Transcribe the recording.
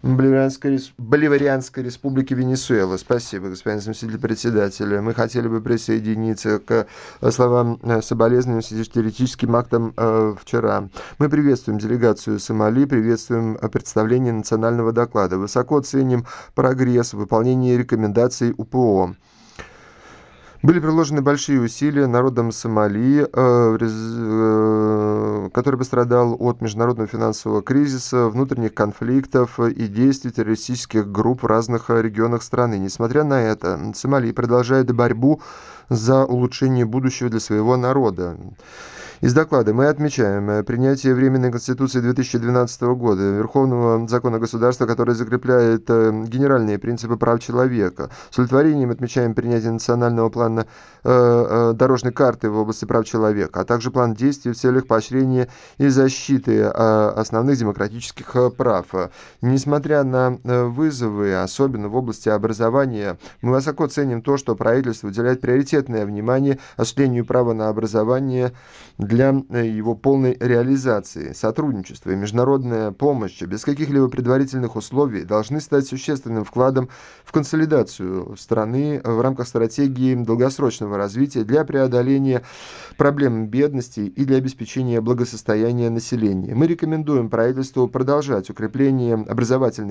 Боливарианской Республики Венесуэла. Спасибо, господин заместитель председателя. Мы хотели бы присоединиться к словам соболезнования в связи с террористическим актом вчера. Мы приветствуем делегацию Сомали, приветствуем представление национального доклада. Высоко ценим прогресс в выполнении рекомендаций УПО. Были приложены большие усилия народом Сомали, который пострадал от международного финансового кризиса, внутренних конфликтов и действий террористических групп в разных регионах страны. Несмотря на это, Сомали продолжает борьбу за улучшение будущего для своего народа. Из доклада мы отмечаем принятие Временной Конституции 2012 года, Верховного закона государства, который закрепляет генеральные принципы прав человека. С удовлетворением отмечаем принятие национального плана дорожной карты в области прав человека, а также план действий в целях поощрения и защиты основных демократических прав. Несмотря на вызовы, особенно в области образования, мы высоко ценим то, что правительство уделяет приоритетное внимание осуществлению права на образование для его полной реализации. Сотрудничество и международная помощь без каких-либо предварительных условий должны стать существенным вкладом в консолидацию страны в рамках стратегии долгосрочного развития для преодоления проблем бедности и для обеспечения благосостояния населения. Мы рекомендуем правительству продолжать укрепление образовательной